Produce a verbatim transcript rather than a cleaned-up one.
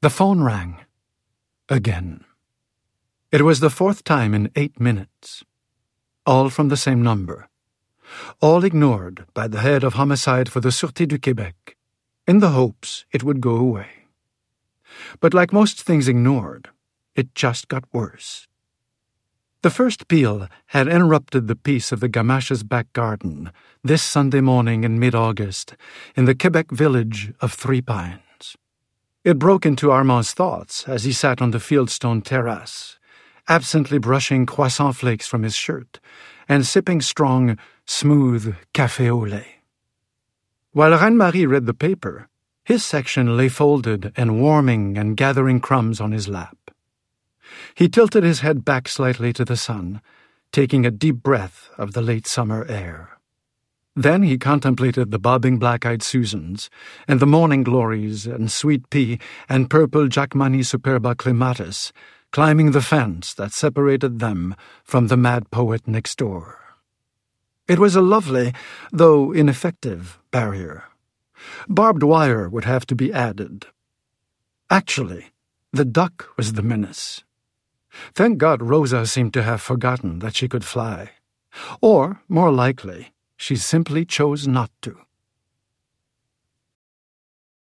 The phone rang. Again. It was the fourth time in eight minutes. All from the same number. All ignored by the head of homicide for the Sûreté du Québec, in the hopes it would go away. But like most things ignored, it just got worse. The first peal had interrupted the peace of the Gamache's back garden this Sunday morning in mid-August in the Quebec village of Three Pines. It broke into Armand's thoughts as he sat on the fieldstone terrace, absently brushing croissant flakes from his shirt and sipping strong, smooth café au lait. While Reine-Marie read the paper, his section lay folded and warming and gathering crumbs on his lap. He tilted his head back slightly to the sun, taking a deep breath of the late summer air. Then he contemplated the bobbing black-eyed Susans, and the morning glories and sweet pea and purple Jackmani superba clematis, climbing the fence that separated them from the mad poet next door. It was a lovely, though ineffective, barrier. Barbed wire would have to be added. Actually, the duck was the menace. Thank God Rosa seemed to have forgotten that she could fly. Or, more likely, she simply chose not to.